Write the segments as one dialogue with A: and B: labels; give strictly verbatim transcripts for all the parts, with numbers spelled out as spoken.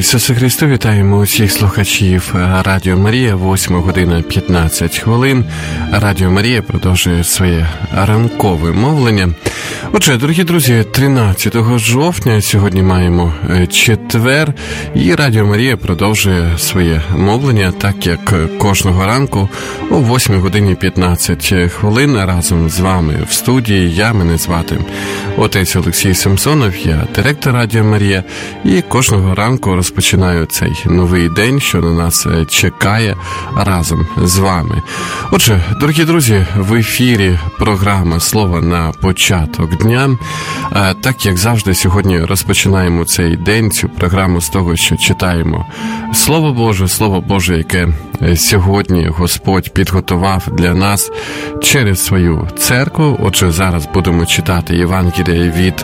A: Ісусу Христу, вітаємо усіх слухачів Радіо Марія, восьма година п'ятнадцять хвилин. Радіо Марія продовжує своє ранкове мовлення. Отже, дорогі друзі, тринадцятого жовтня, сьогодні маємо четвер, і Радіо Марія продовжує своє мовлення, так як кожного ранку о восьмій годині п'ятнадцять хвилин разом з вами в студії. Я, мене звати отець Олексій Самсонов, я директор Радіо Марія, і кожного ранку розпочинаю цей новий день, що на нас чекає разом з вами. Отже, дорогі друзі, в ефірі програма «Слово на початок дня». Так, як завжди, сьогодні розпочинаємо цей день, цю програму з того, що читаємо Слово Боже, Слово Боже, яке сьогодні Господь підготував для нас через свою церкву. Отже, зараз будемо читати Євангеліє від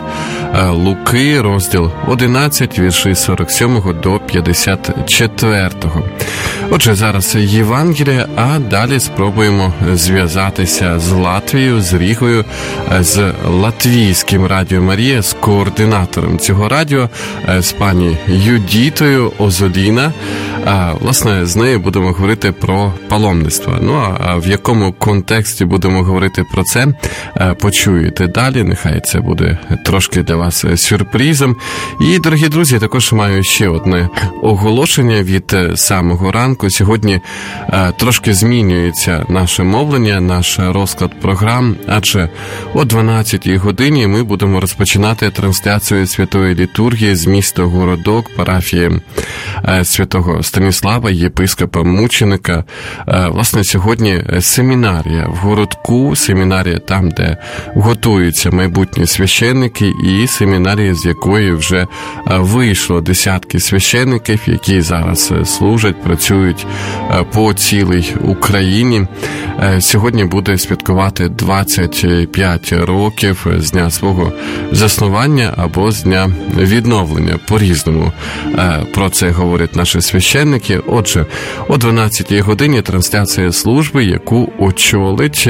A: Луки, розділ одинадцять, вірші сорок сьомого до п'ятдесят четвертого. Отже, зараз Євангеліє, а далі спробуємо зв'язатися з Латвією, з Рігою, з Латвійським Радіо Марія, з координатором цього радіо, з пані Юдітою Озоліна. Власне, з нею будемо говорити про паломництво. Ну, а в якому контексті будемо говорити про це, почуєте далі. Нехай це буде трошки для вас сюрпризом. І, дорогі друзі, також маю ще одне оголошення від самого ранку. Сьогодні трошки змінюється наше мовлення, наш розклад програм, адже о дванадцятій годині ми будемо розпочинати трансляцію Святої Літургії з міста Городок, парафії святого Станіслава, єпископа Мученика. Власне, сьогодні семінарія в Городку, семінарія там, де готуються майбутні священники, і семінарія, з якої вже вийшло десятки священників, які зараз служать, працюють по цілій Україні. Сьогодні буде святкувати двадцять п'ять років з дня свого заснування або з дня відновлення. По-різному про це говорять наші священники. Отже, о дванадцятій годині трансляція служби, яку очолить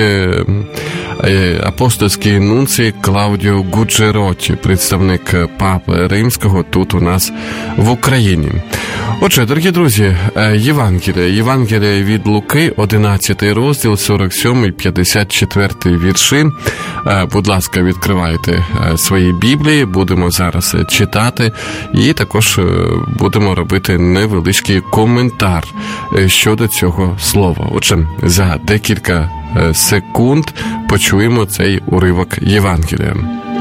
A: апостольський нунцій Клаудіо Гуджеротті, представник Папи Римського тут у нас в Україні. Отже, дорогі друзі, Євангеліє. Євангеліє від Луки, одинадцятий розділ, сорок сьомий, п'ятдесят четвертий вірші. Будь ласка, відкривайте свої Біблії, будемо зараз читати і також будемо робити невеличкий коментар щодо цього слова. Отже, за декілька секунд почуємо цей уривок Євангелія.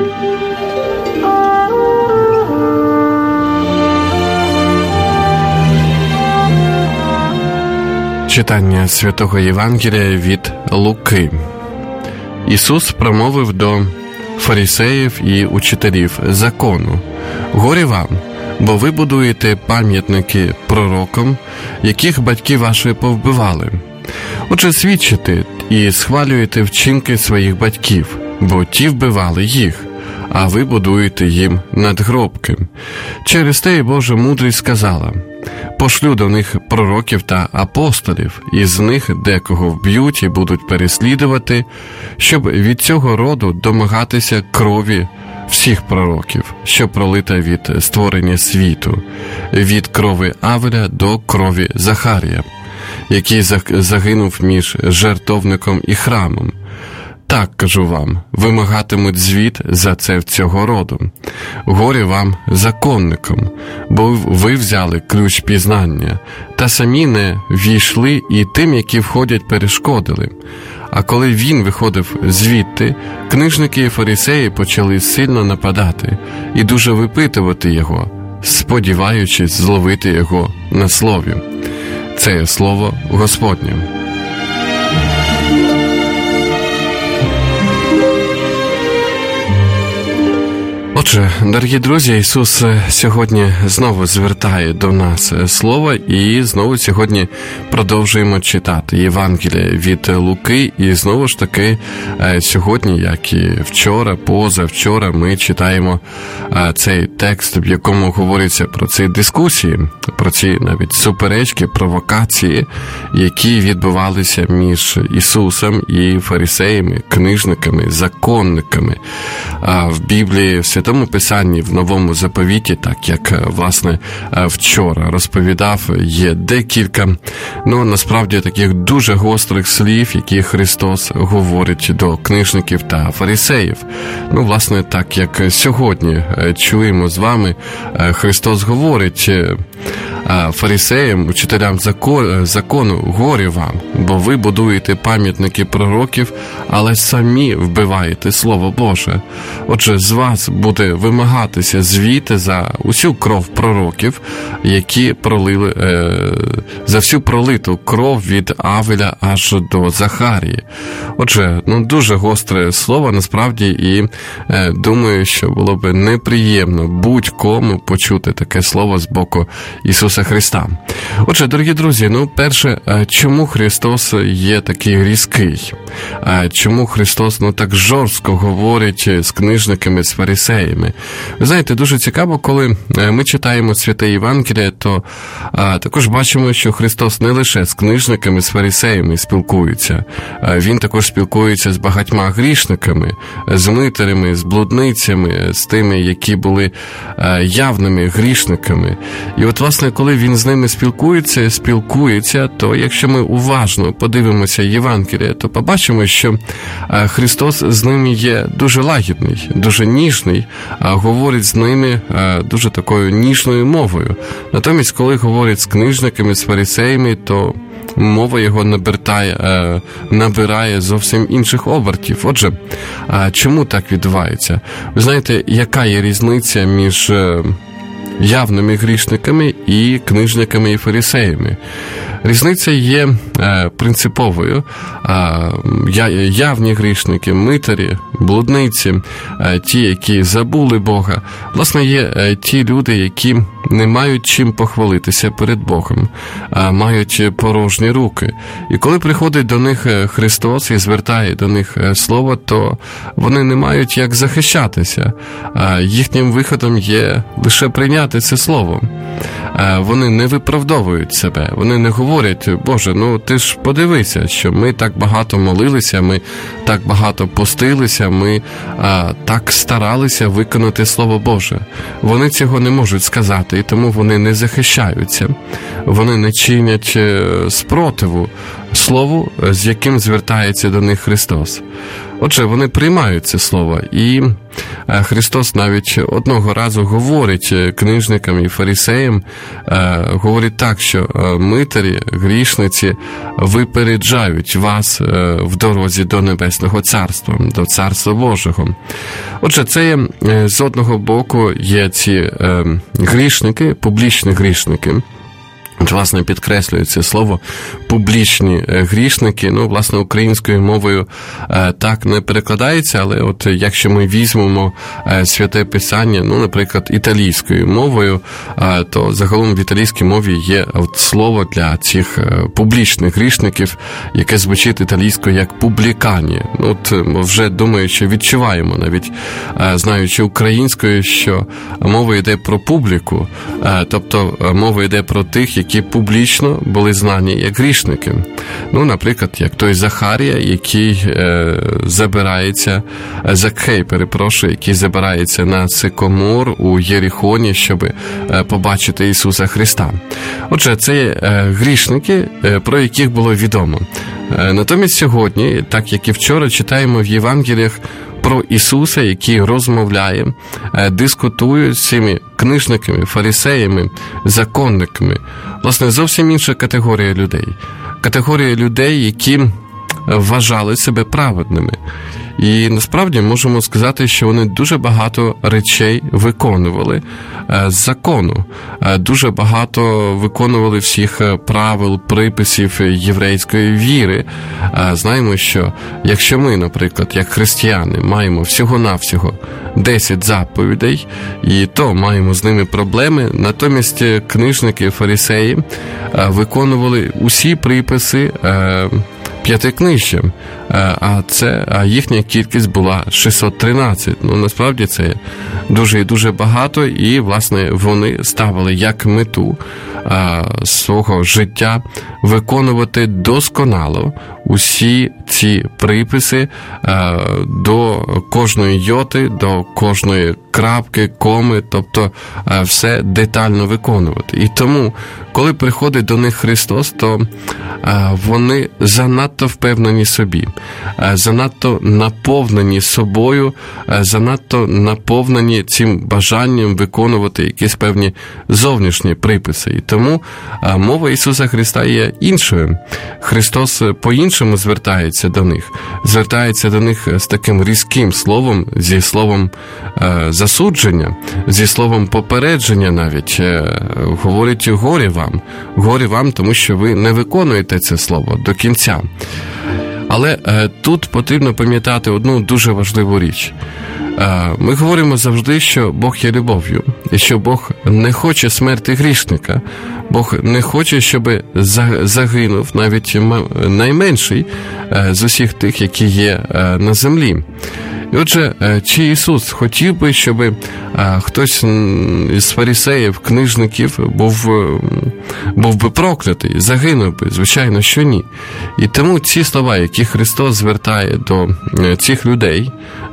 A: Читання Святого Євангелія від Луки. Ісус промовив до фарисеїв і учителів закону: «Горі вам, бо ви будуєте пам'ятники пророкам, яких батьки ваші повбивали. Отже, свідчите і схвалюєте вчинки своїх батьків, бо ті вбивали їх, а ви будуєте їм надгробки. Через те і Божа мудрість сказала: пошлю до них пророків та апостолів, і з них декого вб'ють і будуть переслідувати, щоб від цього роду домагатися крові всіх пророків, що пролита від створення світу, від крови Авеля до крові Захарія, який загинув між жертовником і храмом. Так, кажу вам, вимагатимуть звіт за це в цього роду. Горі вам, законникам, бо ви взяли ключ пізнання, та самі не війшли і тим, які входять, перешкодили. А коли він виходив звідти, книжники і фарисеї почали сильно нападати і дуже випитувати його, сподіваючись зловити його на слові. Це є слово Господнє. Отже, дорогі друзі, Ісус сьогодні знову звертає до нас Слово, і знову сьогодні продовжуємо читати Євангеліє від Луки. І знову ж таки сьогодні, як і вчора, позавчора, ми читаємо цей текст, в якому говориться про ці дискусії, про ці навіть суперечки, провокації, які відбувалися між Ісусом і фарисеями, книжниками, законниками. В Біблії, в Святому Святому Писанні, в Новому Заповіті, так як, власне, вчора розповідав, є декілька, ну, насправді, таких дуже гострих слів, які Христос говорить до книжників та фарисеїв. Ну, власне, так як сьогодні чуємо з вами, Христос говорить фарисеям, учителям закону: горі вам, бо ви будуєте пам'ятники пророків, але самі вбиваєте Слово Боже. Отже, з вас буде вимагатися звіти за усю кров пророків, які пролили, за всю пролиту кров від Авеля аж до Захарії. Отже, ну, дуже гостре слово, насправді, і е, думаю, що було б неприємно будь-кому почути таке слово з боку Ісуса Христа. Отже, дорогі друзі, ну, перше, чому Христос є такий різкий? Чому Христос, ну, так жорстко говорить з книжниками, з фарисеями? Ви знаєте, дуже цікаво, коли ми читаємо Святе Євангеліє, то а, також бачимо, що Христос не лише з книжниками, з фарисеями спілкується. А, він також спілкується з багатьма грішниками, з митарями, з блудницями, з тими, які були а, явними грішниками. І от, власне, коли він з ними спілкується, спілкується, то якщо ми уважно подивимося Євангеліє, то побачимо, що а, Христос з ними є дуже лагідний, дуже ніжний, а говорить з ними а, дуже такою ніжною мовою. Натомість, коли говорить з книжниками, з фарисеями, то мова його набирає, набирає зовсім інших обертів. Отже, чому так відбувається? Ви знаєте, яка є різниця між явними грішниками і книжниками і фарисеями? Різниця є е, принциповою. Е, явні грішники, митарі, блудниці, е, ті, які забули Бога, власне, є е, ті люди, які не мають чим похвалитися перед Богом, а мають порожні руки. І коли приходить до них Христос і звертає до них слово, то вони не мають як захищатися. А їхнім виходом є лише прийняти це слово. А вони не виправдовують себе, вони не говорять: Боже, ну ти ж подивися, що ми так багато молилися, ми так багато постилися, ми а, так старалися виконати Слово Боже. Вони цього не можуть сказати, і тому вони не захищаються. Вони не чинять спротиву Слову, з яким звертається до них Христос. Отже, вони приймають це слово, і Христос навіть одного разу говорить книжникам і фарисеям, говорить так, що митарі, грішниці випереджають вас в дорозі до Небесного Царства, до Царства Божого. Отже, це є, з одного боку є ці грішники, публічні грішники. От, власне, підкреслює це слово «публічні грішники». Ну, власне, українською мовою е, так не перекладається, але от якщо ми візьмемо е, Святе Писання, ну, наприклад, італійською мовою, е, то загалом в італійській мові є от слово для цих е, публічних грішників, яке звучить італійською як «публікані». Ну, от вже, думаю, що відчуваємо, навіть е, знаючи українською, що мова йде про публіку, е, тобто мова йде про тих, які публічно були знані як грішники. Ну, наприклад, як той Захарія, який е, забирається, Закхей, перепрошую, який забирається на сикомор у Єрихоні, щоб е, побачити Ісуса Христа. Отже, це е, грішники, е, про яких було відомо. Е, натомість сьогодні, так як і вчора, читаємо в Євангеліях про Ісуса, який розмовляє, дискутує з цими книжниками, фарисеями, законниками. Власне, зовсім інша категорія людей. Категорія людей, які вважали себе праведними. І насправді можемо сказати, що вони дуже багато речей виконували з закону, дуже багато виконували всіх правил, приписів єврейської віри. Знаємо, що якщо ми, наприклад, як християни, маємо всього-навсього десять заповідей, і то маємо з ними проблеми, натомість книжники, фарисеї виконували усі приписи п'ятикнижжям, а це а їхня кількість була шістсот тринадцять. Ну, насправді це дуже і дуже багато, і, власне, вони ставили як мету а, свого життя виконувати досконало усі ці приписи а, до кожної йоти, до кожної крапки, коми, тобто все детально виконувати. І тому, коли приходить до них Христос, то вони занадто впевнені собі, занадто наповнені собою, занадто наповнені цим бажанням виконувати якісь певні зовнішні приписи. І тому мова Ісуса Христа є іншою. Христос по-іншому звертається до них. Звертається до них з таким різким словом, зі словом засудження, зі словом попередження навіть. Говорить: горе вам, горе вам, тому що ви не виконуєте це слово до кінця. Але е, тут потрібно пам'ятати одну дуже важливу річ. Е, ми говоримо завжди, що Бог є любов'ю, і що Бог не хоче смерти грішника. Бог не хоче, щоб загинув навіть найменший е, з усіх тих, які є е, на землі. І отже, чи Ісус хотів би, щоб хтось із фарисеїв, книжників був, був би проклятий, загинув би? Звичайно, що ні. І тому ці слова, які Христос звертає до цих людей,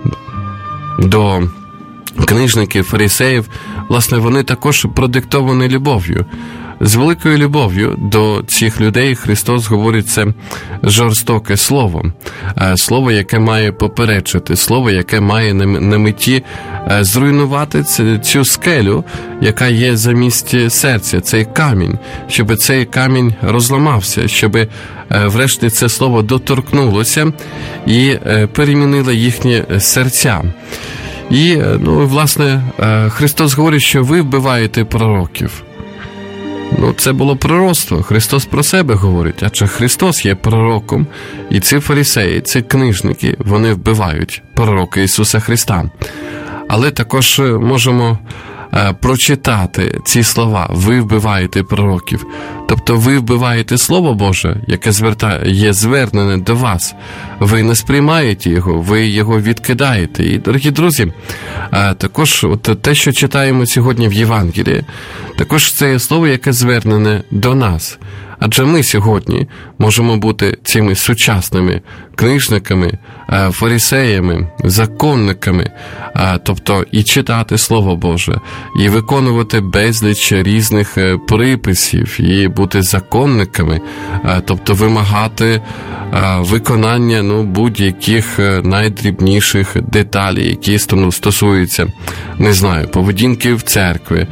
A: до книжників, фарисеїв, власне, вони також продиктовані любов'ю. З великою любов'ю до цих людей Христос говорить це жорстоке слово. Слово, яке має попереджити, слово, яке має на меті зруйнувати цю скелю, яка є замість серця, цей камінь, щоб цей камінь розламався, щоб врешті це слово доторкнулося і перемінило їхні серця. І, ну, власне, Христос говорить, що ви вбиваєте пророків. Ну, це було пророцтво. Христос про себе говорить, адже Христос є пророком, і ці фарисеї, ці книжники, вони вбивають пророка Ісуса Христа. Але також можемо е, прочитати ці слова: ви вбиваєте пророків. Тобто ви вбиваєте Слово Боже, яке звертає, є звернене до вас. Ви не сприймаєте його, ви його відкидаєте. І, дорогі друзі, е, також от те, що читаємо сьогодні в Євангелії, також це є слово, яке звернене до нас. Адже ми сьогодні можемо бути цими сучасними книжниками, фарисеями, законниками, тобто і читати Слово Боже, і виконувати безліч різних приписів, і бути законниками, тобто вимагати виконання, ну, будь-яких найдрібніших деталей, які стосуються, не знаю, поведінки в церкві,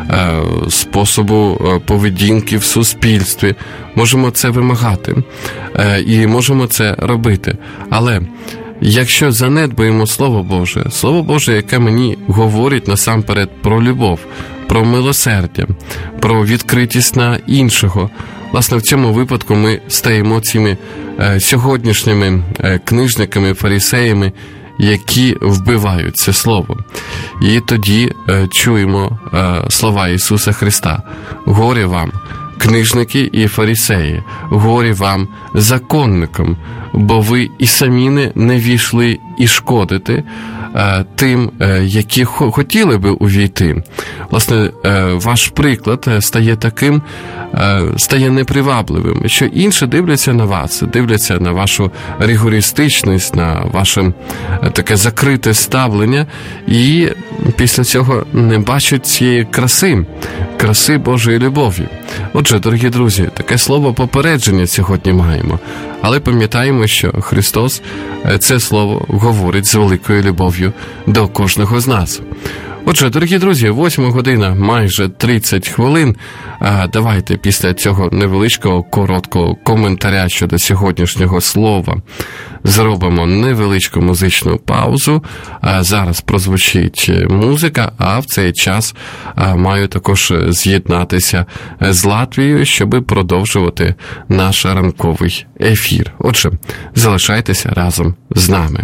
A: способу поведінки в суспільстві. Можемо це вимагати і можемо це робити. Але якщо занедбаємо Слово Боже, Слово Боже, яке мені говорить насамперед про любов, про милосердя, про відкритість на іншого, власне, в цьому випадку ми стаємо цими сьогоднішніми книжниками, фарисеями, які вбивають це слово. І тоді чуємо слова Ісуса Христа: горе вам, книжники і фарисеї, горе вам, законникам, бо ви і самі не, не війшли і шкодите е, тим, е, які хотіли би увійти. Власне, е, ваш приклад стає таким, е, стає непривабливим, що інші дивляться на вас, дивляться на вашу ригористичність, на ваше е, таке закрите ставлення, і після цього не бачать цієї краси, краси Божої любові. Отже, дорогі друзі, таке слово попередження сьогодні маємо. Але пам'ятаємо, що Христос це слово говорить з великою любов'ю до кожного з нас. Отже, дорогі друзі, восьма година, майже тридцять хвилин. Давайте після цього невеличкого, короткого коментаря щодо сьогоднішнього слова зробимо невеличку музичну паузу. Зараз прозвучить музика, а в цей час маю також з'єднатися з Латвією, щоб продовжувати наш ранковий ефір. Отже, залишайтеся разом з нами.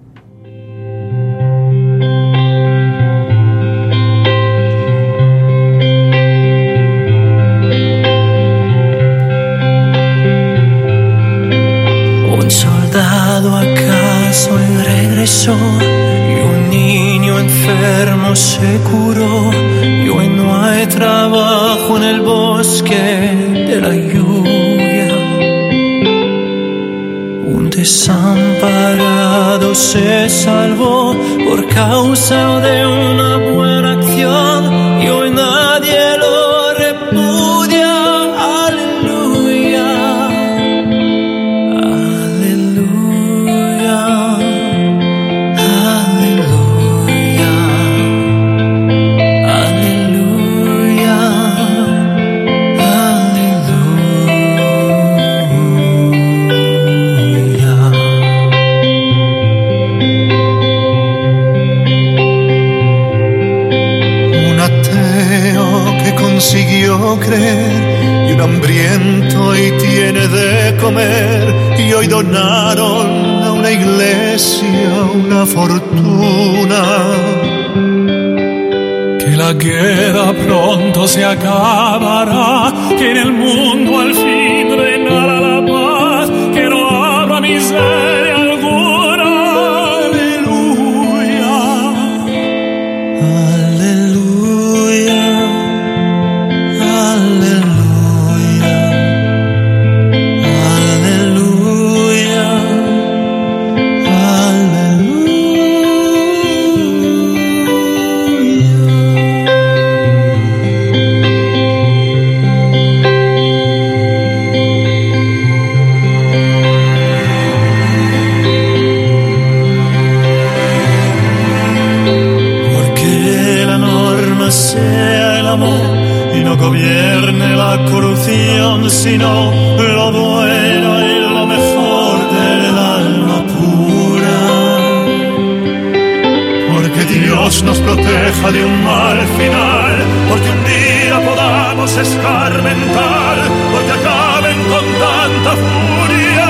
B: Y un niño enfermo se curó, y hoy no hay trabajo en el bosque de la lluvia. Un desamparado se salvó por causa de una buena acción y hoy nadie lo repudia. Aleluya, aleluya, aleluya, aleluya, aleluya. Un ateo que consiguió creer y un hambriento y tiene de comer y hoy donaron a una iglesia una fortuna. Que la guerra pronto se acabará, que en el mundo al fin reinará la paz, que no habrá miseria alguna. Aleluya, aleluya, aleluya, aleluya, porque la norma sea el amor y no gobierne la corrupción, sino lo bueno y lo mejor del alma pura. Porque Dios nos proteja de un mal final, porque un día podamos escarmentar, porque acaben con tanta furia.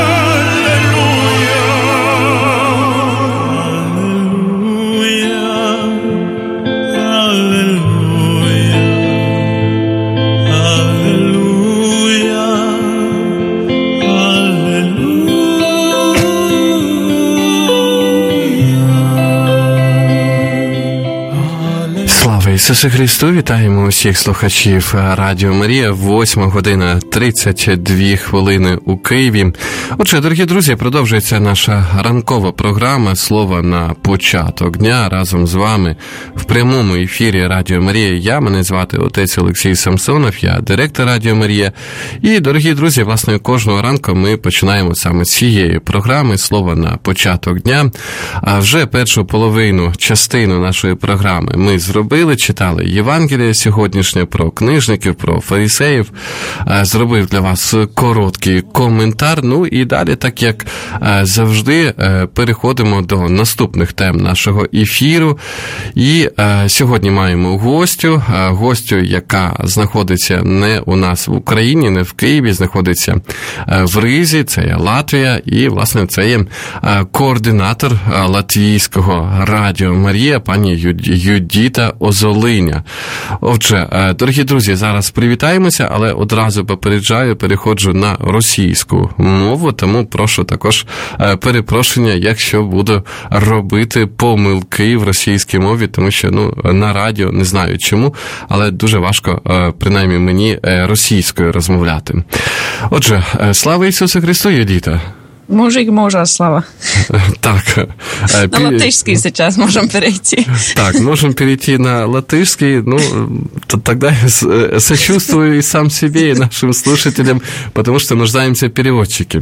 A: Ісусу Христу, вітаємо усіх слухачів Радіо Марія. Восьма година тридцять дві хвилини у Києві. Отже, дорогі друзі, продовжується наша ранкова програма «Слово на початок дня». Разом з вами в прямому ефірі Радіо Марія. Я, мене звати отець Олексій Самсонов, я директор Радіо Марія. І, дорогі друзі, власне, кожного ранку ми починаємо саме з цієї програми «Слово на початок дня». А вже першу половину, частину нашої програми ми зробили, читали Євангеліє сьогоднішнє про книжників, про фарисеїв, зробив для вас короткий коментар. Ну і далі, так як завжди, переходимо до наступних тем нашого ефіру. І сьогодні маємо гостю, гостю, яка знаходиться не у нас в Україні, не в Києві, знаходиться в Ризі, це є Латвія, і, власне, це є координатор латвійського Радіо Марія, пані Юдіта Озолиня. Отже, дорогі друзі, зараз привітаємося, але одразу попереджаю, переходжу на російську мову, тому прошу також перепрошення, якщо буду робити помилки в російській мові, тому що, ну, на радіо, не знаю чому, але дуже важко, принаймні мені, російською розмовляти. Отже, слава Ісусу Христу, Юдіта!
C: Мужик, мужа, слава.
A: Так.
C: На латышский сейчас можем перейти.
A: Так, можем перейти на латышский. Ну, тогда я сочувствую и сам себе, и нашим слушателям, потому что нуждаемся в переводчике.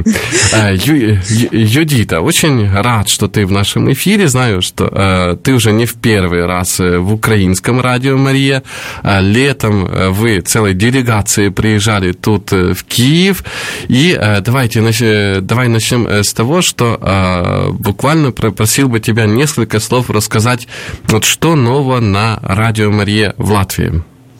A: Ю, Юдита, очень рад, что ты в нашем эфире. Знаю, что ты уже не в первый раз в украинском радио «Мария». Летом вы целой делегацией приезжали тут в Киев. И давайте, давай начнем с того, что э, буквально просил бы тебя несколько слов рассказать, вот что нового на Радио Мария в Латвии.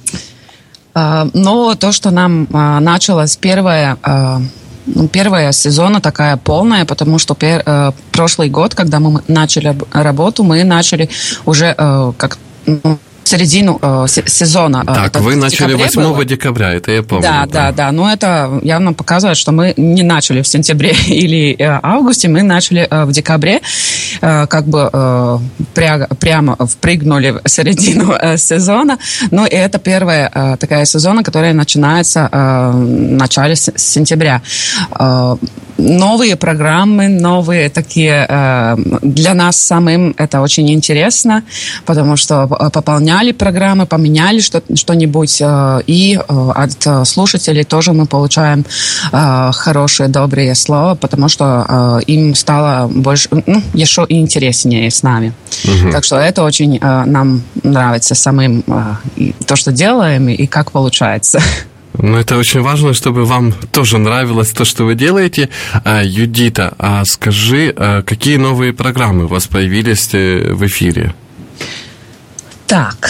C: Uh, ну, то, что нам uh, началась первая, uh, первая сезона такая полная, потому что пер, uh, прошлый год, когда мы начали работу, мы начали уже uh, как... Ну, середину э, сезона.
A: Так, вы начали восьмого декабря, это я помню.
C: Да, да, да, да, но это явно показывает, что мы не начали в сентябре или э, августе, мы начали э, в декабре, э, как бы э, пря, прямо впрыгнули в середину э, сезона, ну и это первая э, такая сезона, которая начинается э, в начале с- сентября. Э, новые программы, новые такие. Для нас самим это очень интересно, потому что пополняли программы, поменяли что-нибудь, и от слушателей тоже мы получаем хорошие, добрые слова, потому что им стало больше, ну, еще и интереснее с нами. Угу. Так что это очень нам нравится самим, то, что делаем, и как получается.
A: Ну, это очень важно, чтобы вам тоже нравилось то, что вы делаете. А, Юдита, а скажи, а какие новые программы у вас появились в эфире?
C: Так.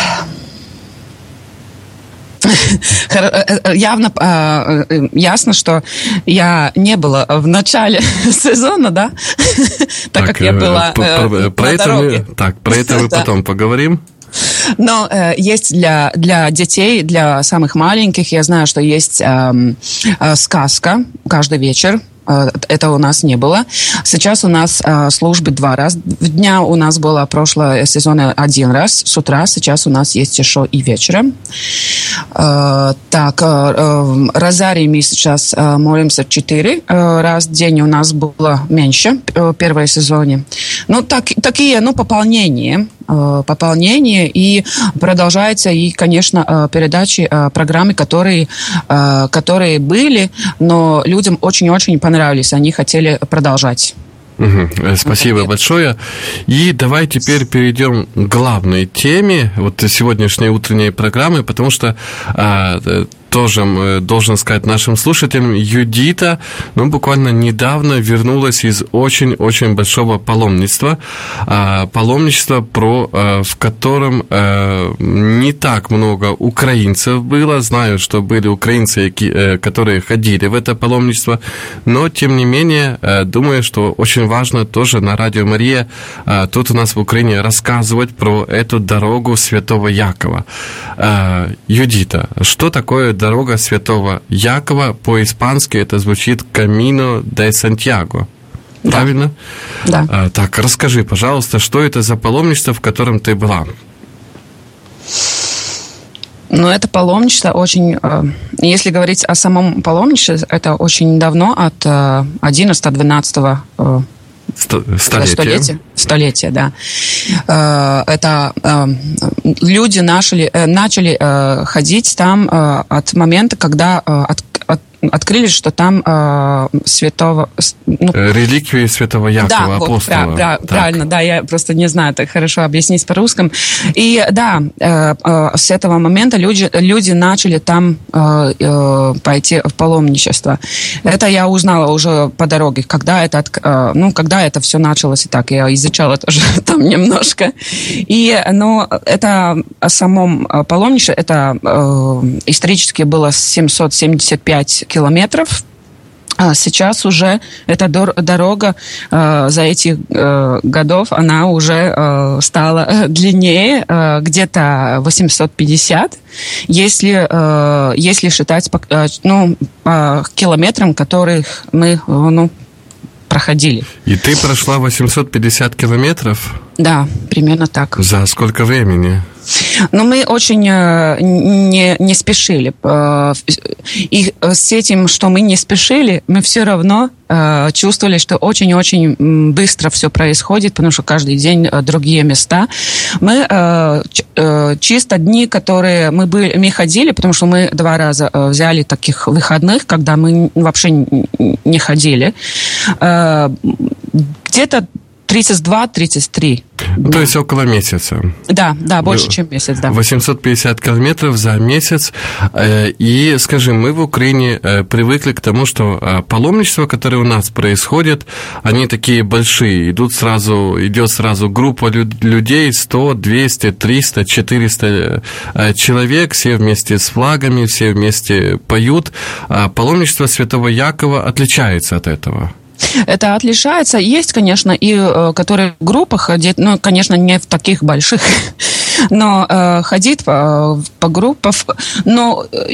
C: Явно ясно, что я не была в начале сезона, да? Так как я была на дороге.
A: Так, про это мы потом поговорим.
C: Но э, есть для, для детей, для самых маленьких, я знаю, что есть э, э, сказка каждый вечер. Это у нас не было. Сейчас у нас э, службы два раза в дня. У нас было прошлый сезон один раз с утра. Сейчас у нас есть еще и вечером. Э, так, э, розарий мы сейчас э, молимся четыре э, раз в день. У нас было меньше в первом сезоне. Ну, так, такие, ну, пополнения. пополнение, и продолжается, и, конечно, передачи, программы, которые, которые были, но людям очень-очень понравились, они хотели продолжать.
A: Угу. Спасибо вот большое. И давай теперь перейдем к главной теме вот сегодняшней утренней программы, потому что а, тоже должен сказать нашим слушателям, Юдита, ну, буквально недавно вернулась из очень-очень большого паломничества. А, паломничество, про, а, в котором а, не так много украинцев было. Знаю, что были украинцы, которые ходили в это паломничество, но, тем не менее, думаю, что очень важно тоже на Радио Мария а, тут у нас в Украине рассказывать про эту дорогу Святого Якова. А, Юдита, что такое дорога Святого Якова? По-испански это звучит Camino de Santiago. Правильно?
C: Да.
A: А, так, расскажи, пожалуйста, что это за паломничество, в котором ты была?
C: Ну, это паломничество очень... Если говорить о самом паломничестве, это очень давно, от одиннадцатого-двенадцатого
A: Столетие.
C: Столетие, столетие, да. Это люди начали, начали ходить там от момента, когда от, от, открыли, что там э, святого... Ну,
A: реликвии святого Якова,
C: да,
A: апостола.
C: Вот, прав, правильно, да, я просто не знаю так хорошо объяснить по-русски. И да, э, э, с этого момента люди, люди начали там э, э, пойти в паломничество. Это я узнала уже по дороге, когда это, э, ну, когда это все началось, и так я изучала тоже там немножко. И, ну, это о самом паломничестве, это э, исторически было семьсот семьдесят пять километров. Сейчас уже эта дорога э, за эти э, годов, она уже э, стала длиннее, э, где-то восемьсот пятьдесят, если, э, если считать по, э, ну, по километрам, которых мы ну, проходили.
A: И ты прошла восемьсот пятьдесят километров?
C: Да, примерно так.
A: За сколько времени?
C: Но мы очень э, не, не спешили. Э, и с этим, что мы не спешили, мы все равно э, чувствовали, что очень-очень быстро все происходит, потому что каждый день э, другие места. Мы э, ч, э, чисто дни, которые мы, были, мы ходили, потому что мы два раза э, взяли таких выходных, когда мы вообще не ходили. Э, где-то тридцать два - тридцать три.
A: Ну, то есть около месяца.
C: Да, да, больше, чем месяц, да.
A: восемьсот пятьдесят километров за месяц. И, скажи, мы в Украине привыкли к тому, что паломничества, которые у нас происходят, они такие большие. Идут сразу, идет сразу группа людей, сто, двести, триста, четыреста человек, все вместе с флагами, все вместе поют. Паломничество Святого Якова отличается от этого.
C: Это отличается. Есть, конечно, и э, которые в группах ходят, ну, конечно, не в таких больших, но э, ходит по, по группам. Но э,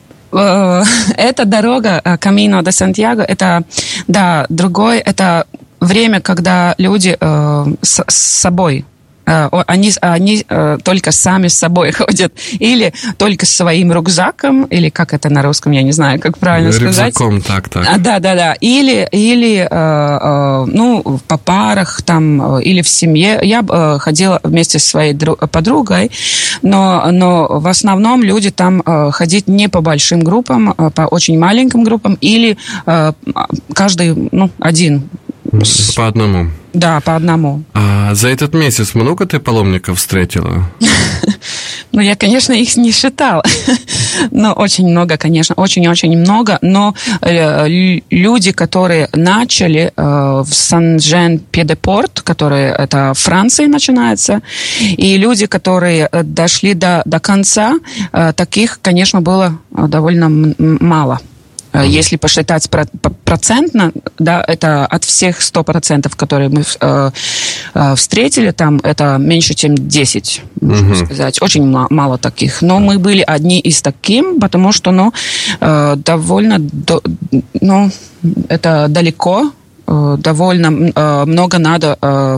C: э, эта дорога Camino de Santiago, это, да, другой, это время, когда люди э, с, с собой Они, они только сами с собой ходят. Или только с своим рюкзаком, или как это на русском, я не знаю, как правильно сказать.
A: Рюкзаком, так, так.
C: Да, да, да. Или, или ну, по парах там, или в семье. Я ходила вместе со своей подругой, но, но в основном люди там ходят не по большим группам, а по очень маленьким группам, или каждый, ну, один.
A: По одному.
C: Да, по одному.
A: А за этот месяц много ты паломников встретила?
C: Ну, я, конечно, их не считала. Но очень много, конечно, очень-очень много. Но э, люди, которые начали э, в Сен-Жен-Пье-де-Порт, который это в Франции начинается, и люди, которые дошли до, до конца, э, таких, конечно, было довольно мало. Если посчитать процентно, да, это от всех сто процентов, которые мы э, э, встретили, там это меньше, чем десять, можно uh-huh. сказать. Очень мало, мало таких. Но мы были одни из таких, потому что, ну, э, довольно, до, ну, это далеко, э, довольно э, много надо э,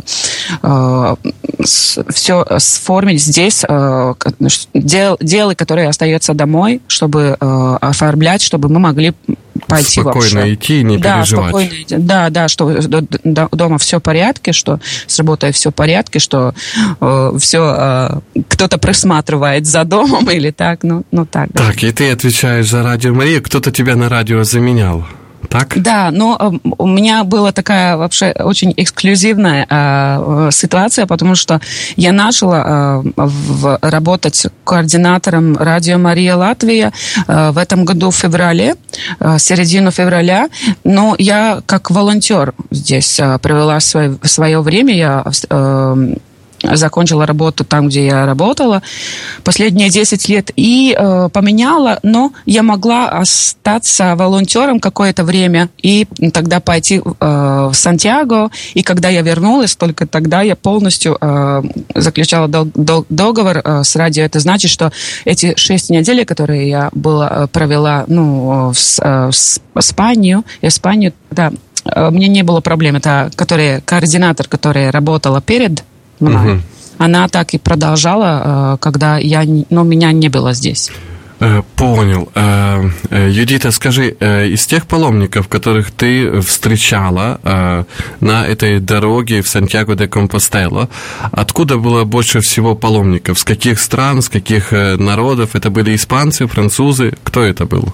C: э, с, все сформить здесь, э, дел, делы, которые остаются домой, чтобы э, оформлять, чтобы мы могли пойти
A: спокойно
C: вообще.
A: Спокойно идти, не
C: да,
A: переживать.
C: Спокойно идти. Да, да, что дома все в порядке, что с работой все в порядке, что э, все э, кто-то присматривает за домом или так, ну, ну так. Да.
A: Так, и ты отвечаешь за Радио Мария, кто-то тебя на радио заменял. Так?
C: Да, но э, у меня была такая вообще очень эксклюзивная э, ситуация, потому что я начала э, в, работать координатором Радио Мария Латвия э, в этом году в феврале, э, середину февраля, но я как волонтер здесь э, провела свое, свое время, я э, закончила работу там, где я работала последние десять лет и э, поменяла, но я могла остаться волонтером какое-то время и тогда пойти э, в Сантьяго, и когда я вернулась, только тогда я полностью э, заключала дол- дол- договор э, с радио. Это значит, что эти шесть недель, которые я была, провела ну, в, в, в Испанию, Испанию, да, э, мне не было проблем. Это который, координатор, которая работала перед Uh-huh. она так и продолжала, когда я, ну, меня не было здесь.
A: Понял. Юдита, скажи, из тех паломников, которых ты встречала на этой дороге в Сантьяго-де-Компостело, откуда было больше всего паломников? С каких стран, с каких народов? Это были испанцы, французы? Кто это был?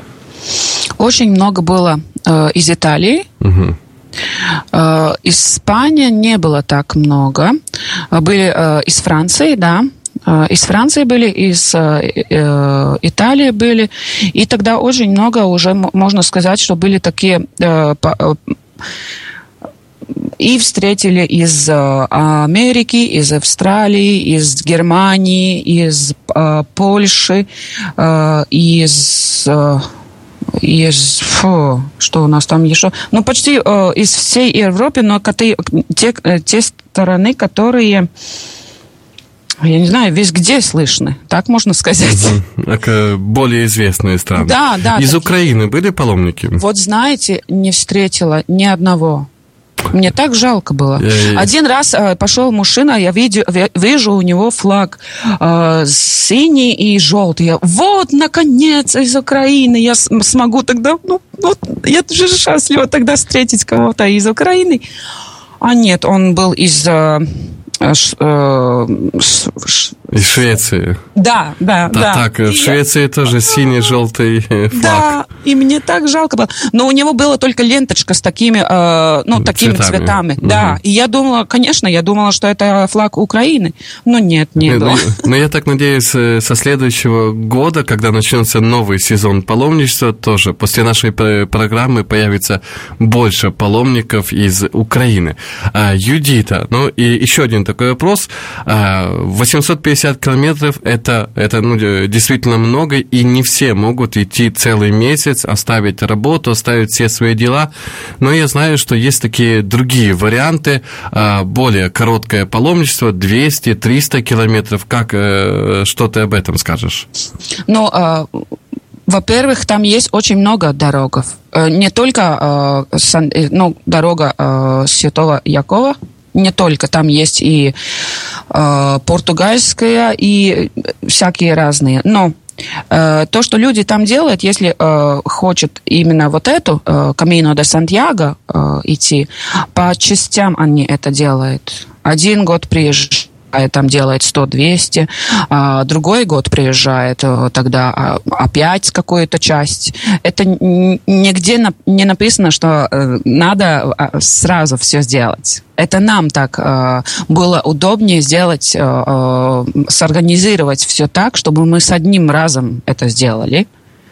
C: Очень много было из Италии. Uh-huh. Испания не было так много. Были э, из Франции, да. Э, из Франции были, из э, э, Италии были. И тогда очень много уже, можно сказать, что были такие... Э, по, э, и встретили из э, Америки, из Австралии, из Германии, из э, Польши, э, из... Э, Из, фу, что у нас там еще? Ну, почти э, из всей Европы, но те, те, те стороны, которые, я не знаю, везде слышны, так можно сказать.
A: Uh-huh. Более известные страны.
C: Да, да.
A: Из
C: такие.
A: Украины были паломники?
C: Вот знаете, не встретила ни одного. Мне так жалко было. Я, Один я... раз э, пошел мужчина, я видю, вижу у него флаг э, синий и желтый. Я, вот, наконец, из Украины я с- смогу тогда... Ну, вот, я же счастлива тогда встретить кого-то из Украины. А нет, он был из... Э, ш, э, ш, ш,
A: из Швеции.
C: Да, да,
A: да.
C: да.
A: Так, в Швеции я... тоже синий-желтый флаг.
C: Да, и мне так жалко было. Но у него была только ленточка с такими, э, ну, такими цветами. цветами. Угу. Да, и я думала, конечно, я думала, что это флаг Украины. Но нет, не
A: нет,
C: было.
A: Но, но я так надеюсь, со следующего года, когда начнется новый сезон паломничества, тоже после нашей программы появится больше паломников из Украины. Юдита, ну и еще один такой вопрос. восемьсот пятьдесят километров это, это ну, действительно много, и не все могут идти целый месяц, оставить работу, оставить все свои дела. Но я знаю, что есть такие другие варианты, более короткое паломничество, двести-триста километров. Как, что ты об этом скажешь?
C: Ну, э, во-первых, там есть очень много дорог. Не только э, сан, ну, дорога э, Святого Якова, не только, там есть и э, португальская, и всякие разные. Но э, то, что люди там делают, если э, хочет именно вот эту э, Camino de Santiago э, идти, по частям они это делают. Один год приезжают, там делает сто-двести, а другой год приезжает, тогда опять какую-то часть. Это нигде не написано, что надо сразу все сделать. Это нам так было удобнее сделать, сорганизировать все так, чтобы мы с одним разом это сделали.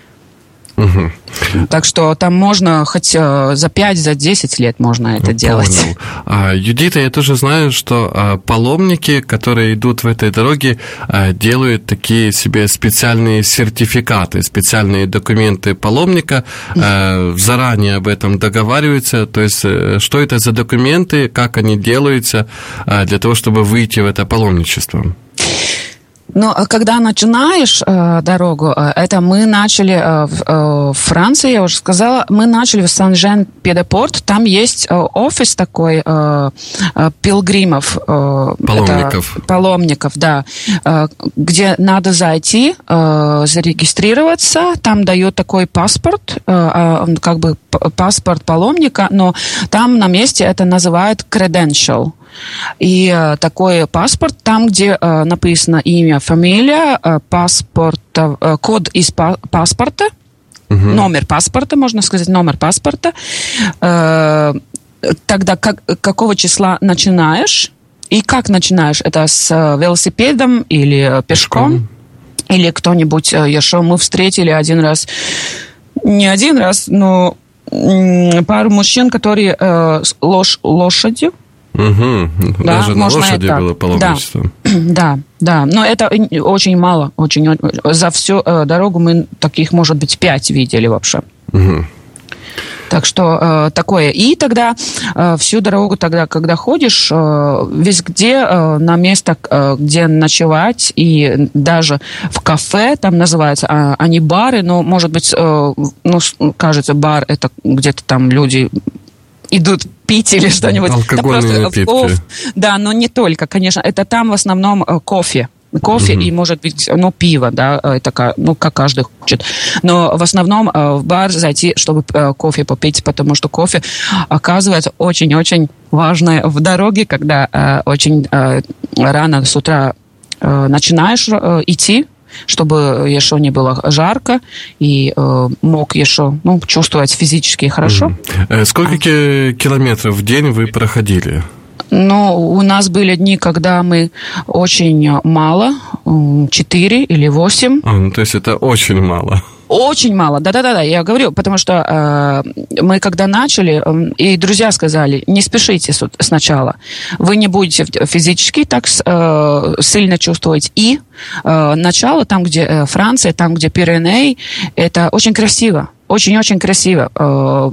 A: Угу.
C: Так что там можно хоть за пять, за десять лет можно это
A: Понял.
C: делать.
A: А, Юдита, я тоже знаю, что а, паломники, которые идут в этой дороге, а, делают такие себе специальные сертификаты, специальные документы паломника, а, заранее об этом договариваются. То есть, что это за документы, как они делаются а, для того, чтобы выйти в это паломничество?
C: Но когда начинаешь э, дорогу, э, это мы начали э, в э, Франции, я уже сказала, мы начали в Сан-Жен-Пье-де-Порт, там есть э, офис такой э, э, пилгримов. Э,
A: паломников.
C: Это, паломников, да, э, где надо зайти, э, зарегистрироваться, там дают такой паспорт, э, э, как бы паспорт паломника, но там на месте это называют credential. И э, такой паспорт, там, где э, написано имя, фамилия, э, паспорт, э, код из па- паспорта, угу. номер паспорта, можно сказать, номер паспорта, э, тогда как, какого числа начинаешь, и как начинаешь, это с э, велосипедом или пешком, пешком. Или кто-нибудь э, еще. Мы встретили один раз, не один раз, но э, пару мужчин, которые э, с лош- лошадью,
A: Угу.
C: Да,
A: даже на лошади было паломничество.
C: Да, да, да. Но это очень мало. Очень, за всю э, дорогу мы таких, может быть, пять видели вообще.
A: Угу.
C: Так что э, такое. И тогда э, всю дорогу, тогда, когда ходишь, э, везде э, на место, э, где ночевать, и даже в кафе, там называются, э, они бары, но, может быть, э, ну, кажется, бар, это где-то там люди идут пить или что-нибудь.
A: Алкогольные напитки.
C: Да, но не только, конечно. Это там в основном кофе. Кофе mm-hmm. и, может быть, ну, пиво, да, это, ну, как каждый хочет. Но в основном в бар зайти, чтобы кофе попить, потому что кофе оказывается очень-очень важное в дороге, когда очень рано с утра начинаешь идти, чтобы еще не было жарко и э, мог еще, ну, чувствовать физически хорошо.
A: Mm. Сколько а. километров в день вы проходили?
C: Ну, у нас были дни, когда мы очень мало, четыре или восемь.
A: А, ну, то есть это очень мало.
C: Очень мало, да-да-да, я говорю, потому что э, мы когда начали, э, и друзья сказали, не спешите сначала, вы не будете физически так э, сильно чувствовать, и э, начало, там, где э, Франция, там, где Пиренеи, это очень красиво, очень-очень красиво. Э,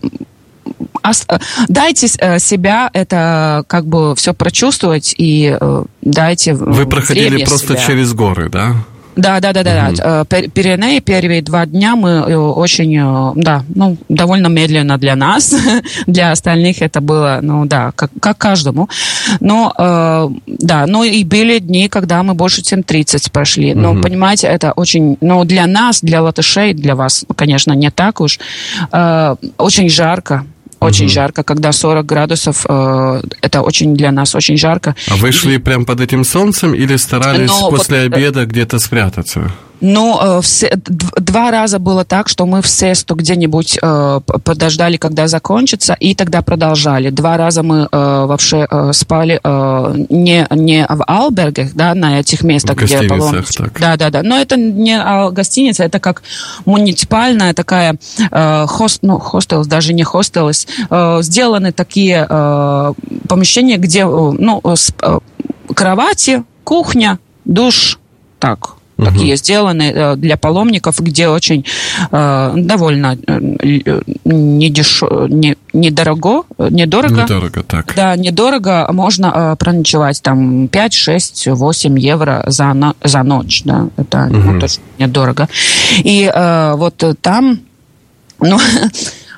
C: Дайте себя это как бы все прочувствовать и э, дайте
A: Вы проходили просто
C: себя.
A: Через горы, да?
C: Да, да, да, да. Mm-hmm. да. Пиренеи первые два дня мы очень, да, ну, довольно медленно для нас, для остальных это было, ну, да, как, как каждому. Но, э, да, ну и были дни, когда мы больше, чем тридцать прошли. Но, mm-hmm. понимаете, это очень, ну, для нас, для латышей, для вас, конечно, не так уж, э, очень жарко. Очень угу. жарко, когда сорок градусов, э, это очень для нас очень жарко.
A: А вы шли и... прям под этим солнцем или старались Но после вот, обеда где-то спрятаться?
C: Ну, все, два раза было так, что мы в сесту где-нибудь э, подождали, когда закончится, и тогда продолжали. Два раза мы э, вообще э, спали э, не, не в албергах, да, на этих местах,
A: в
C: где паломничество. Да, да, да. Но это не гостиница, это как муниципальная такая э, хост, ну, хостел, даже не хостел, э, сделаны такие э, помещения, где, э, ну, с, э, кровати, кухня, душ, так. Такие uh-huh. сделаны для паломников, где очень э, довольно недешево, не, недорого, недорого,
A: недорого, так.
C: Да, недорого можно э, проночевать там пять, шесть, восемь евро за, на, за ночь, да, это uh-huh. ну, точно недорого. И э, вот там, ну,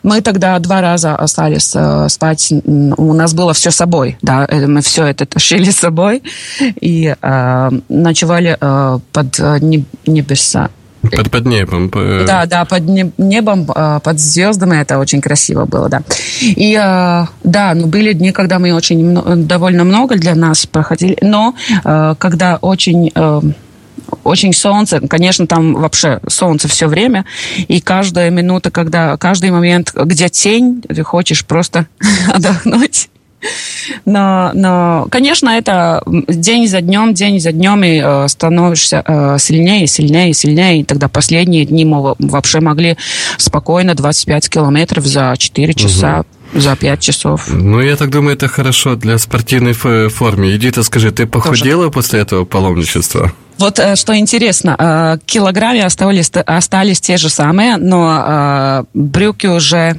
C: Мы тогда два раза остались э, спать. У нас было все с собой, да, мы все это тащили с собой и э, ночевали э, под неб- небеса.
A: Под, под небом.
C: Да, да, под небом, под звездами, это очень красиво было, да. И, да, ну, были дни, когда мы очень, довольно много для нас проходили, но когда очень, очень солнце, конечно, там вообще солнце все время, и каждая минута, когда, каждый момент, где тень, ты хочешь просто отдохнуть. Но, но, конечно, это день за днем, день за днем, и э, становишься э, сильнее, сильнее, сильнее. И тогда последние дни мы вообще могли спокойно двадцать пять километров за четыре часа. Угу. За пять часов.
A: Ну, я так думаю, это хорошо для спортивной формы. Эдита, скажи, ты похудела Тоже. после этого паломничества?
C: Вот что интересно, килограммы остались, остались те же самые, но брюки уже...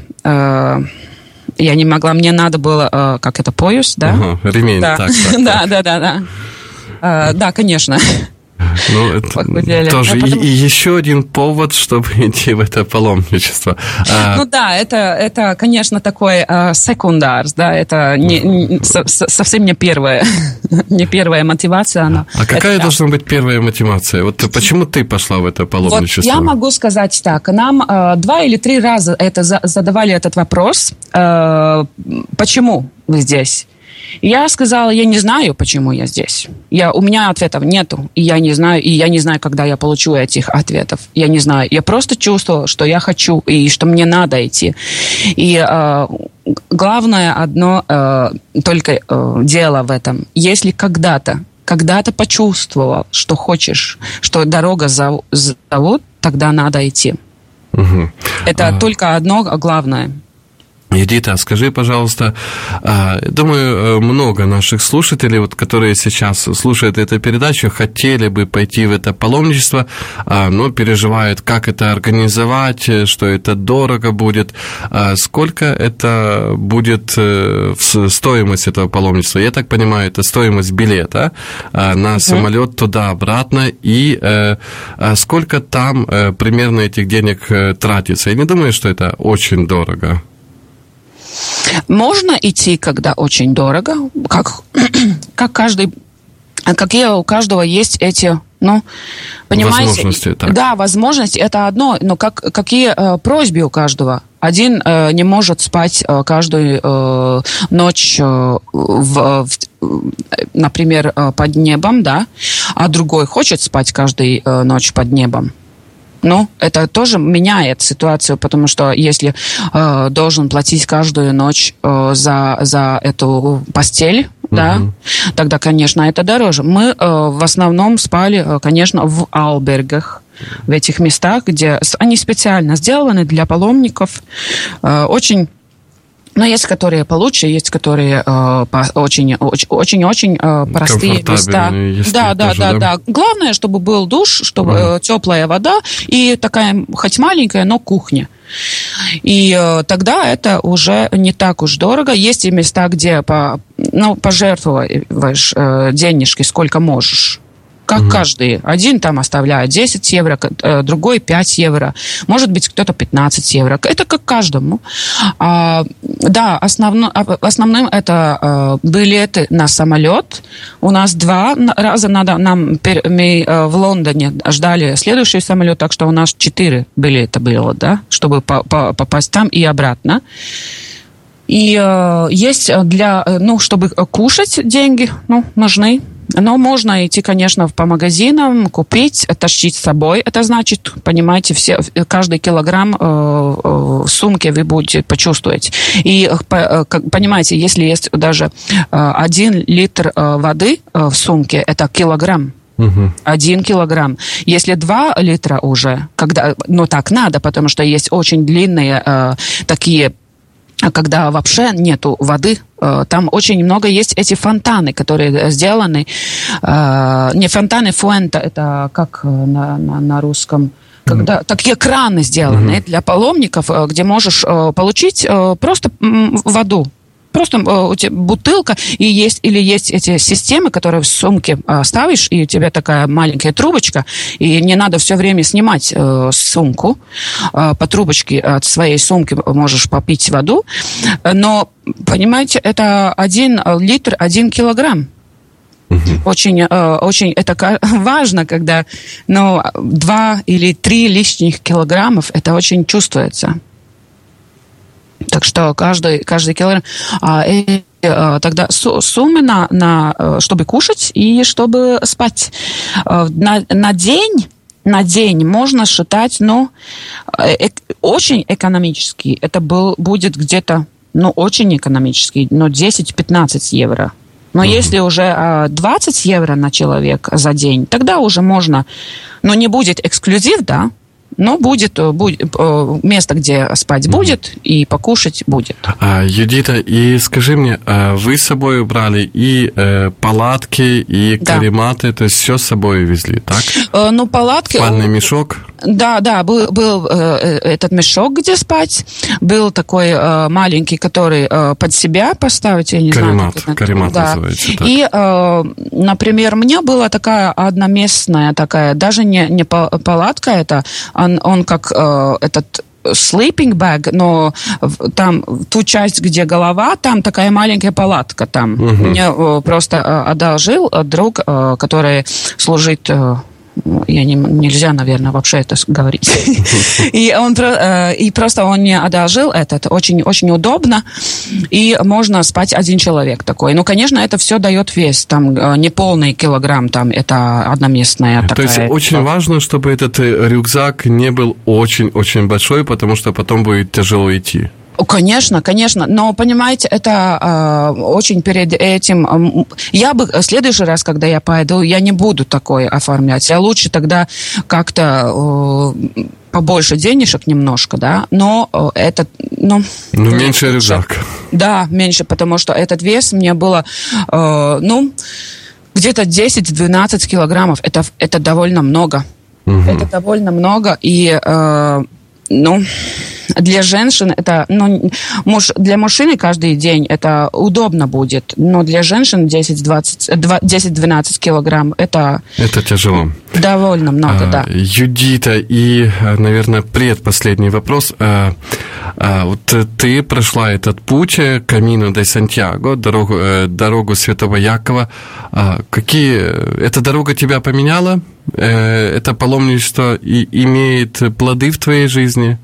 C: Я не могла, мне надо было, э, как это, пояс, да?
A: Ага, ремень,
C: да.
A: так, так,
C: да, да, да, да. Э, да, конечно.
A: Ну, это тоже а потом... и, и еще один повод, чтобы идти в это паломничество. А...
C: Ну да, это, это, конечно, такой э, секундар, да, это не, не, со, совсем не первая, не первая мотивация. Но
A: а какая
C: это,
A: должна да. быть первая мотивация? Вот почему ты пошла в это паломничество?
C: Вот я могу сказать так, нам э, два или три раза это за, задавали этот вопрос, э, почему вы здесь? Я сказала, я не знаю, почему я здесь. Я, у меня ответов нету, и я не знаю, и я не знаю, когда я получу этих ответов. Я не знаю. Я просто чувствовала, что я хочу, и что мне надо идти. И э, главное одно э, только э, дело в этом. Если когда-то, когда-то почувствовал, что хочешь, что дорога зов, зовут, тогда надо идти. Угу. Это а... только одно главное.
A: Эдита, скажи, пожалуйста, думаю, много наших слушателей, вот, которые сейчас слушают эту передачу, хотели бы пойти в это паломничество, но переживают, как это организовать, что это дорого будет. Сколько это будет стоимость этого паломничества? Я так понимаю, это стоимость билета на самолет туда-обратно, и сколько там примерно этих денег тратится? Я не думаю, что это очень дорого.
C: Можно идти, когда очень дорого, как, как каждый, как я, у каждого есть эти, ну, понимаете,
A: возможности, так.
C: Да, возможности, это одно, но как, какие э, просьбы у каждого. Один э, не может спать э, каждую э, ночь, э, в, в, например, э, под небом, да, а другой хочет спать каждую э, ночь под небом. Ну, это тоже меняет ситуацию, потому что если э, должен платить каждую ночь э, за, за эту постель, uh-huh. да, тогда, конечно, это дороже. Мы э, в основном спали, э, конечно, в албергах, в этих местах, где они специально сделаны для паломников. Э, очень... Но есть, которые получше, есть, которые э, очень-очень э, простые места. Да, да,
A: тоже,
C: да,
A: да,
C: да. Главное, чтобы был душ, чтобы mm. э, теплая вода и такая, хоть маленькая, но кухня. И э, тогда это уже не так уж дорого. Есть и места, где по, ну, пожертвуешь э, денежки сколько можешь. Как угу. каждый. Один там оставляет десять евро, другой пять евро. Может быть, кто-то пятнадцать евро. Это как каждому. А, да, основно, основным это а, билеты на самолет. У нас два раза надо. Нам, мы а, в Лондоне ждали следующий самолет, так что у нас четыре билета было, да, чтобы по, по, попасть там и обратно. И э, есть для, ну, чтобы кушать деньги, ну, нужны. Но можно идти, конечно, по магазинам, купить, тащить с собой. Это значит, понимаете, все, каждый килограмм э, э, в сумке вы будете почувствовать. И, по, как, понимаете, если есть даже э, один литр э, воды э, в сумке, это килограмм. Угу. Один килограмм. Если два литра уже, когда, ну так надо, потому что есть очень длинные э, такие... Когда вообще нету воды, там очень много есть эти фонтаны, которые сделаны, не фонтаны, фуэнта, это как на, на, на русском, когда mm. такие краны сделаны mm-hmm. для паломников, где можешь получить просто воду. Просто у тебя бутылка, и есть, или есть эти системы, которые в сумке ставишь, и у тебя такая маленькая трубочка, и не надо все время снимать э, сумку. Э, по трубочке от своей сумки можешь попить воду. Но, понимаете, это один литр, один килограмм. Очень, очень это важно, когда ну, два или три лишних килограммов, это очень чувствуется. Так что каждый, каждый килограмм... А, и, а, тогда суммы на, на, чтобы кушать и чтобы спать. На, на день... На день можно считать, ну, э, очень экономически. Это был, будет где-то, ну, очень экономически, но десять-пятнадцать евро. Но mm-hmm. если уже двадцать евро на человека за день, тогда уже можно, ну, не будет эксклюзив, да, но будет, будет место, где спать mm-hmm. будет и покушать будет.
A: А, Юдита, и скажи мне, вы с собой брали и э, палатки, и карематы, да. то есть все с собой везли, так?
C: Э, ну, палатки...
A: Спальный мешок?
C: Да, да, был, был э, этот мешок, где спать, был такой э, маленький, который э, под себя поставить, я не
A: каремат,
C: знаю.
A: Каремат
C: да.
A: называется. Так.
C: И, э, например, у меня была такая одноместная такая, даже не, не палатка это, он, он как э, этот... sleeping bag, но там ту часть, где голова, там такая маленькая палатка там. Uh-huh. Мне э, просто э, одолжил друг, э, который служит... Э, я не, нельзя, наверное, вообще это говорить. И он э, и просто он мне одолжил этот. Очень, очень удобно. И можно спать один человек такой. Ну, конечно, это все дает вес. Там э, не полный килограмм, там это одноместная такая.
A: То есть очень важно, чтобы этот рюкзак не был очень-очень большой, потому что потом будет тяжело идти.
C: Конечно, конечно, но, понимаете, это э, очень перед этим... Э, я бы в следующий раз, когда я пойду, я не буду такое оформлять. Я лучше тогда как-то э, побольше денежек немножко, да, но э, это... Ну,
A: ну меньше рюкзак.
C: Да, меньше, потому что этот вес мне было, э, ну, где-то десять-двенадцать килограммов. Это, это довольно много. Угу. Это довольно много, и... Э, ну... Для женщин это, ну, муж, для мужчины каждый день это удобно будет, но для женщин десять-двенадцать килограмм это...
A: Это тяжело.
C: Довольно много, а, да.
A: Юдита, и, наверное, предпоследний вопрос. А, а, вот ты прошла этот путь, Камино де Сантьяго, дорогу, дорогу Святого Якова. А, какие... Эта дорога тебя поменяла? Это паломничество и имеет плоды в твоей жизни?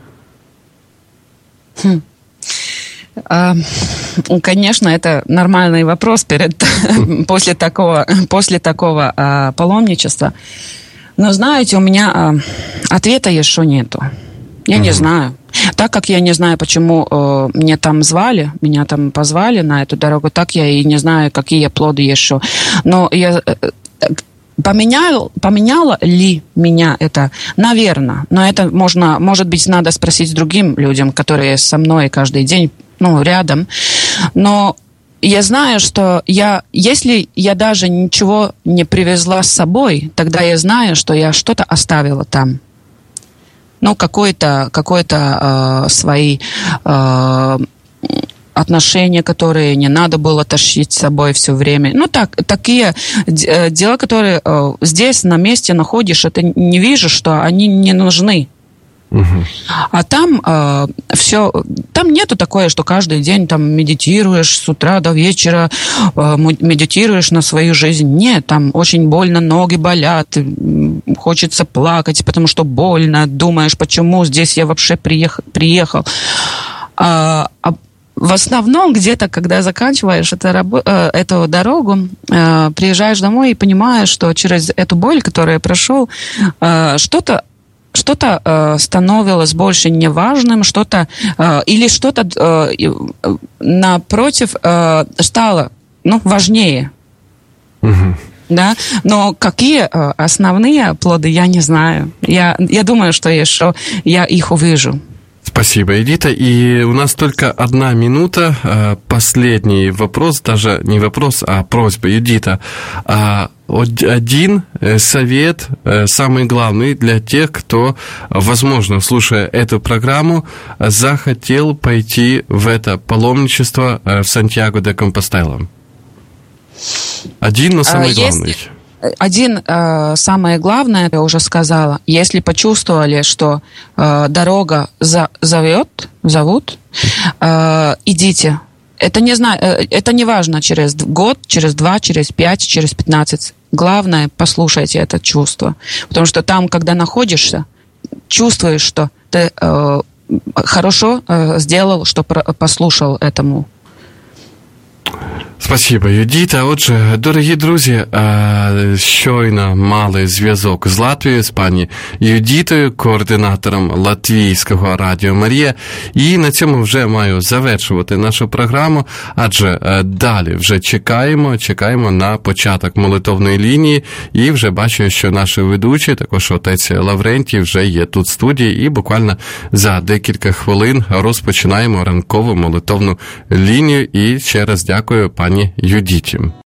C: Хм. А, конечно, это нормальный вопрос перед, после такого, после такого а, паломничества. Но, знаете, у меня а, ответа еще нету. Я uh-huh. не знаю. Так как я не знаю, почему э, меня там звали, меня там позвали на эту дорогу, так я и не знаю, какие плоды еще. Но я... Э, Поменял, поменяло ли меня это? Наверное. Но это можно, может быть, надо спросить другим людям, которые со мной каждый день, ну, рядом. Но я знаю, что я, если я даже ничего не привезла с собой, тогда я знаю, что я что-то оставила там. Ну, какой-то, какой-то э, свои... Э, отношения, которые не надо было тащить с собой все время. Ну, так, такие дела, которые э, здесь на месте находишь, это не вижу, что они не нужны. Uh-huh. А там э, все, там нету такое, что каждый день там медитируешь с утра до вечера, э, медитируешь на свою жизнь. Нет, там очень больно, ноги болят, хочется плакать, потому что больно, думаешь, почему здесь я вообще приехал. приехал. А, а в основном, где-то, когда заканчиваешь это, эту дорогу, э, приезжаешь домой и понимаешь, что через эту боль, которую я прошел, э, что-то, что-то э, становилось больше неважным, что-то, э, или что-то э, напротив э, стало, ну, важнее. Mm-hmm. Да? Но какие э, основные плоды, я не знаю. Я, я думаю, что еще я их увижу.
A: Спасибо, Эдита. И у нас только одна минута. Последний вопрос, даже не вопрос, а просьба. Эдита, один совет, самый главный для тех, кто, возможно, слушая эту программу, захотел пойти в это паломничество в Сантьяго де Компостела? Один, но самый
C: Если...
A: главный.
C: Один, э, самое главное, я уже сказала, если почувствовали, что э, дорога за, зовет, зовут, э, идите. Это не, знаю, э, это не важно через год, через два, через пять, через пятнадцать. Главное, послушайте это чувство. Потому что там, когда находишься, чувствуешь, что ты э, хорошо э, сделал, что про, послушал этому.
A: Спасибо, Юдіта. Отже, дорогі друзі, щойно мали зв'язок з Латвією, з пані Юдітою, координатором Латвійського Радіо Марія. І на цьому вже маю завершувати нашу програму, адже далі вже чекаємо, чекаємо на початок молитовної лінії. І вже бачу, що наші ведучі, також отець Лаврентій, вже є тут в студії. І буквально за декілька хвилин розпочинаємо ранкову молитовну лінію. І ще раз дякую пані Юдіті.